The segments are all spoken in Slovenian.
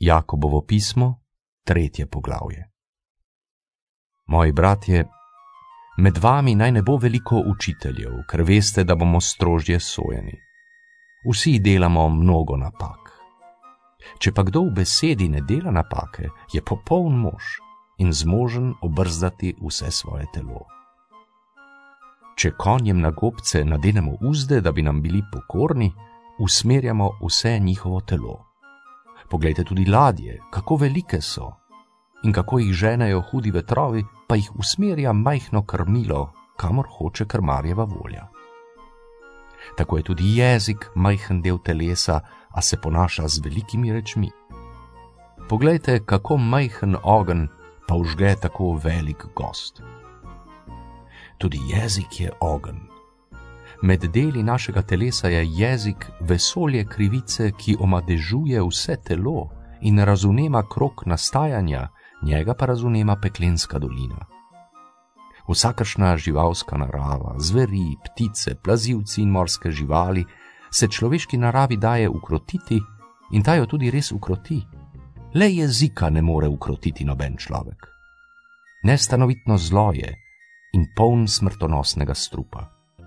Jakobovo pismo, 3. poglavje. Moji bratje, med vami naj ne bo veliko učiteljev, ker veste, da bomo strožje sojeni. Vsi delamo mnogo napak. Če pa kdo v besedi ne dela napake, je popoln mož in zmožen obrzdati vse svoje telo. Če konjem na gobce nadenemo uzde, da bi nam bili pokorni, usmerjamo vse njihovo telo. Poglejte tudi ladje, kako velike so in kako jih ženejo hudi vetrovi, pa jih usmerja majhno krmilo, kamor hoče krmarjeva volja. Tako je tudi jezik majhen del telesa, a se ponaša z velikimi rečmi. Poglejte, kako majhen ogenj pa vžge tako velik gozd. Tudi jezik je ogenj. Med deli našega telesa je jezik vesolje krivice, ki omadežuje vse telo in razunema krog nastajanja, njega pa razunema peklenska dolina. Vsakršna živalska narava, zveri, ptice, plazivci in morske živali se človeški naravi daje ukrotiti in ta jo tudi res ukroti. Le jezika ne more ukrotiti noben človek. Nestanovitno zlo je in poln smrtonosnega strupa.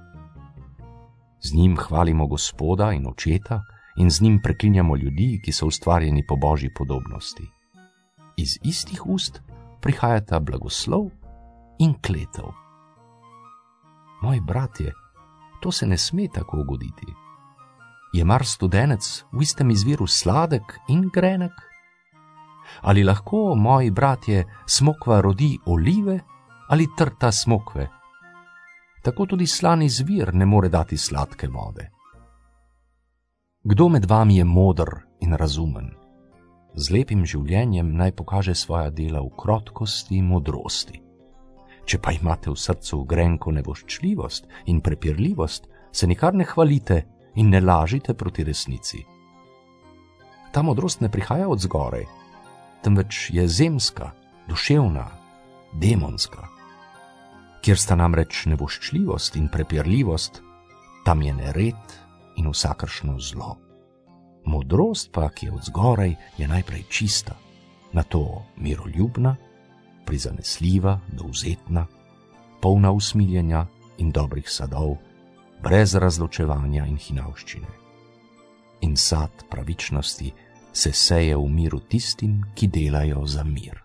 Z njim hvalimo Gospoda in Očeta in z njim preklinjamo ljudi, ki so ustvarjeni po Božji podobnosti. Iz istih ust prihajata blagoslov in kletev. Moji bratje, to se ne sme tako ugoditi. Je mar studenec v istem izviru sladek in grenek? Ali lahko, moji bratje, smokva rodi olive ali trta smokve? Tako tudi slan izvir ne more dati sladke vode. Kdo med vami je moder in razumen? Z lepim življenjem naj pokaže svoja dela v krotkosti in modrosti. Če pa imate v srcu grenko nevoščljivost in prepirljivost, se nikar ne hvalite in ne lažite proti resnici. Ta modrost ne prihaja od zgoraj, temveč je zemska, duševna, demonska. Kjer sta namreč nevoščljivost in prepirljivost, tam je nered in vsakršno zlo. Modrost pa, ki je od zgoraj, je najprej čista, nato miroljubna, prizanesljiva, dovzetna, polna usmiljenja in dobrih sadov, brez razločevanja in hinavščine. In sad pravičnosti se seje v miru tistim, ki delajo za mir.